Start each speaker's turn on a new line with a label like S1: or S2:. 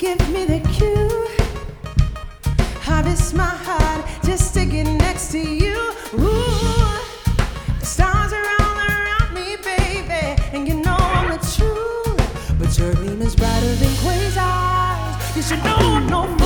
S1: Give me the cue. Harvest my heart just to get next to you. Ooh, the stars are all around me, baby, and you know I'm the truth. But your gleam is brighter than quasars. You should know I'm no